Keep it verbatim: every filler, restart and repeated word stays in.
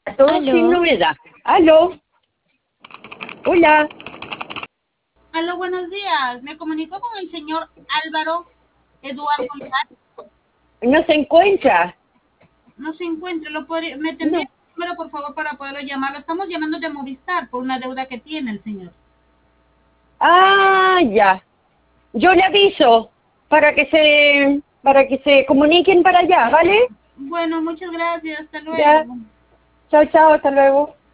Todo sin Aló. novedad. Aló. Hola. Aló, buenos días. Me comunico con el señor Álvaro Eduardo Lara. No se encuentra. No se encuentra. Lo podría- ¿Me tendría No. el número, por favor, para poderlo llamar? Lo estamos llamando de Movistar por una deuda que tiene el señor. Ah, ya. Yo le aviso para que se para que se comuniquen para allá, ¿vale? Bueno, muchas gracias. Hasta Ya. luego. Chao, chao. Hasta luego.